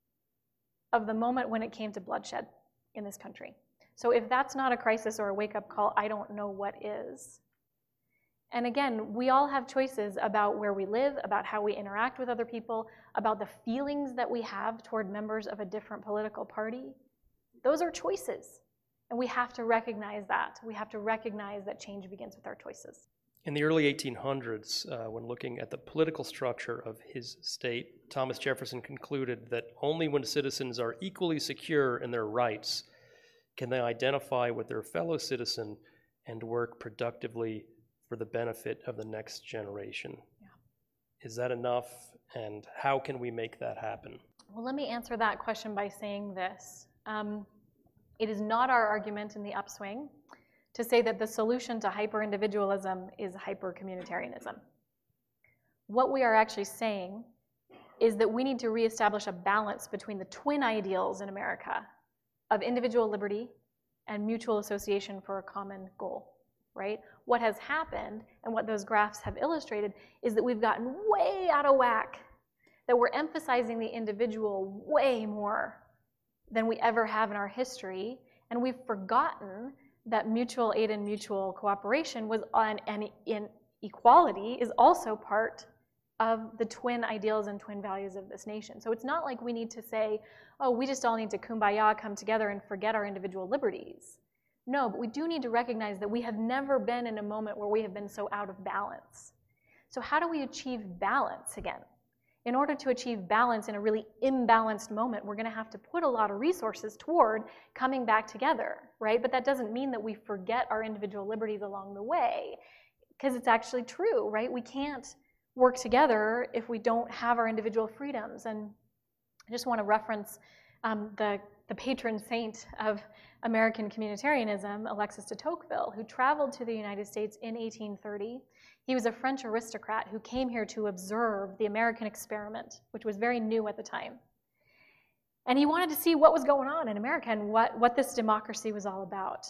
of the moment when it came to bloodshed in this country. So if that's not a crisis or a wake-up call, I don't know what is. And again, we all have choices about where we live, about how we interact with other people, about the feelings that we have toward members of a different political party. Those are choices. And we have to recognize that. We have to recognize that change begins with our choices. In the early 1800s, when looking at the political structure of his state, Thomas Jefferson concluded that only when citizens are equally secure in their rights can they identify with their fellow citizen and work productively for the benefit of the next generation. Yeah. Is that enough, and how can we make that happen? Well, let me answer that question by saying this. It is not our argument in the upswing to say that the solution to hyper-individualism is hyper-communitarianism. What we are actually saying is that we need to reestablish a balance between the twin ideals in America of individual liberty and mutual association for a common goal, right? What has happened, and what those graphs have illustrated, is that we've gotten way out of whack, that we're emphasizing the individual way more than we ever have in our history, and we've forgotten that mutual aid and mutual cooperation was and equality is also part of the twin ideals and twin values of this nation. So it's not like we need to say, oh, we just all need to kumbaya, come together and forget our individual liberties. No, but we do need to recognize that we have never been in a moment where we have been so out of balance. So how do we achieve balance again? In order to achieve balance in a really imbalanced moment, we're going to have to put a lot of resources toward coming back together, right? But that doesn't mean that we forget our individual liberties along the way, because it's actually true, right? We can't work together if we don't have our individual freedoms. And I just want to reference the patron saint of American communitarianism, Alexis de Tocqueville, who traveled to the United States in 1830. He was a French aristocrat who came here to observe the American experiment, which was very new at the time. And he wanted to see what was going on in America and what this democracy was all about.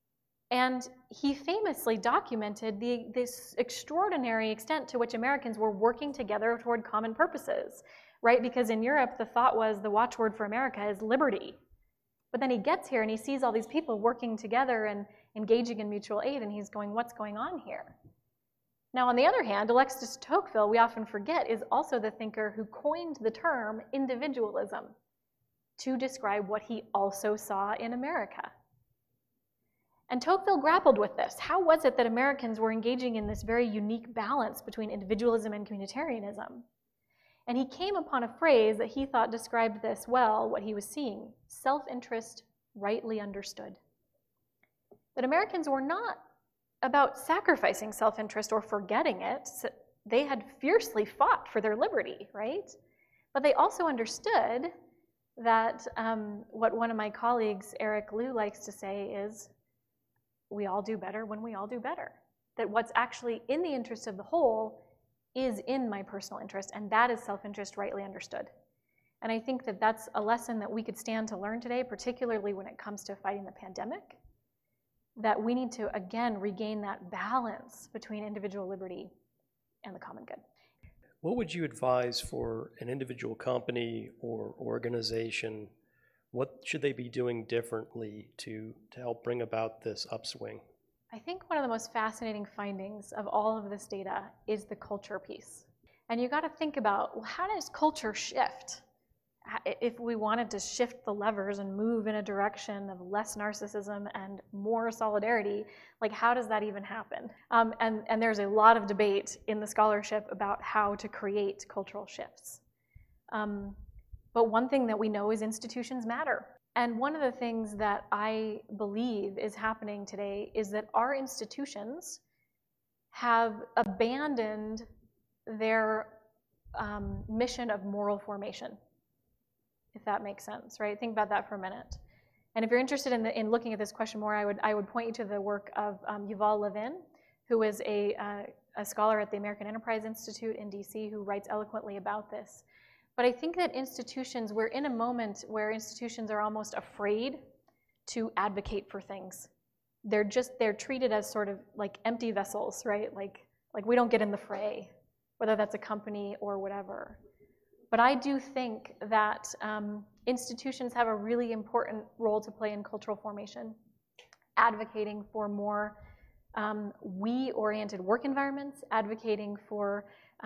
And he famously documented this extraordinary extent to which Americans were working together toward common purposes, right? Because in Europe, the thought was the watchword for America is liberty. But then he gets here and he sees all these people working together and engaging in mutual aid, and he's going, what's going on here? Now, on the other hand, Alexis de Tocqueville, we often forget, is also the thinker who coined the term individualism to describe what he also saw in America. And Tocqueville grappled with this. How was it that Americans were engaging in this very unique balance between individualism and communitarianism? And he came upon a phrase that he thought described this well, what he was seeing: self-interest rightly understood. That Americans were not about sacrificing self-interest or forgetting it. They had fiercely fought for their liberty, right? But they also understood that what one of my colleagues, Eric Liu, likes to say is, we all do better when we all do better. That what's actually in the interest of the whole is in my personal interest, and that is self-interest rightly understood. And I think that that's a lesson that we could stand to learn today, particularly when it comes to fighting the pandemic, that we need to, again, regain that balance between individual liberty and the common good. What would you advise for an individual company or organization? What should they be doing differently to help bring about this upswing? I think one of the most fascinating findings of all of this data is the culture piece. And you got to think about, well, how does culture shift? If we wanted to shift the levers and move in a direction of less narcissism and more solidarity, like how does that even happen? And there's a lot of debate in the scholarship about how to create cultural shifts. But one thing that we know is institutions matter. And one of the things that I believe is happening today is that our institutions have abandoned their mission of moral formation, if that makes sense, right? Think about that for a minute. And if you're interested in looking at this question more, I would point you to the work of Yuval Levin, who is a scholar at the American Enterprise Institute in DC who writes eloquently about this. But I think that we're in a moment where institutions are almost afraid to advocate for things. They're treated as sort of like empty vessels, right? Like we don't get in the fray, whether that's a company or whatever. But I do think that institutions have a really important role to play in cultural formation, advocating for more we-oriented work environments, advocating for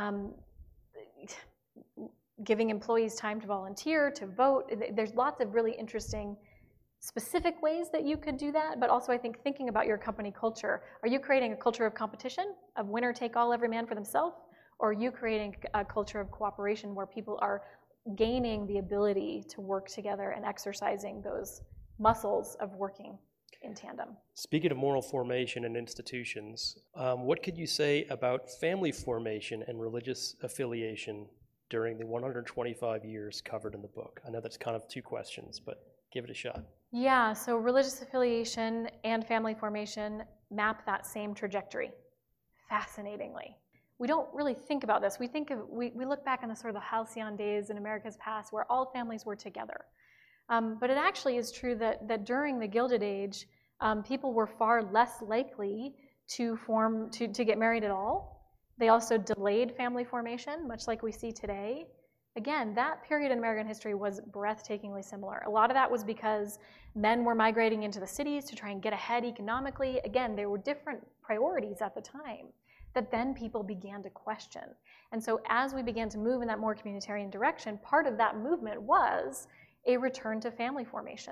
giving employees time to volunteer, to vote. There's lots of really interesting specific ways that you could do that, but also I think thinking about your company culture. Are you creating a culture of competition, of winner take all, every man for themselves? Or are you creating a culture of cooperation where people are gaining the ability to work together and exercising those muscles of working in tandem? Speaking of moral formation in institutions, what could you say about family formation and religious affiliation during the 125 years covered in the book? I know that's kind of two questions, but give it a shot. Yeah, so religious affiliation and family formation map that same trajectory, fascinatingly. We don't really think about this. We look back on the sort of the halcyon days in America's past where all families were together. But it actually is true that during the Gilded Age, people were far less likely to get married at all. They also delayed family formation, much like we see today. Again, that period in American history was breathtakingly similar. A lot of that was because men were migrating into the cities to try and get ahead economically. Again, there were different priorities at the time that then people began to question. And so as we began to move in that more communitarian direction, part of that movement was a return to family formation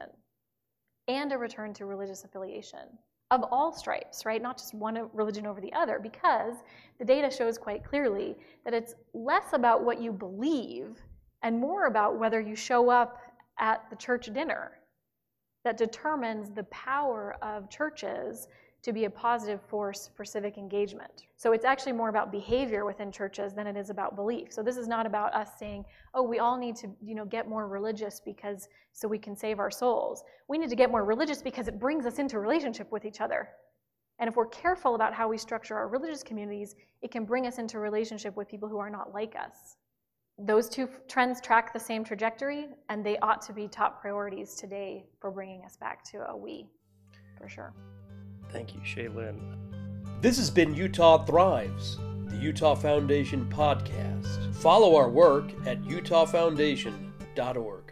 and a return to religious affiliation of all stripes, right? Not just one religion over the other, because the data shows quite clearly that it's less about what you believe and more about whether you show up at the church dinner that determines the power of churches to be a positive force for civic engagement. So it's actually more about behavior within churches than it is about belief. So this is not about us saying, oh, we all need to, get more religious so we can save our souls. We need to get more religious because it brings us into relationship with each other. And if we're careful about how we structure our religious communities, it can bring us into relationship with people who are not like us. Those two trends track the same trajectory, and they ought to be top priorities today for bringing us back to a we, for sure. Thank you, Shaylin. This has been Utah Thrives, the Utah Foundation podcast. Follow our work at utahfoundation.org.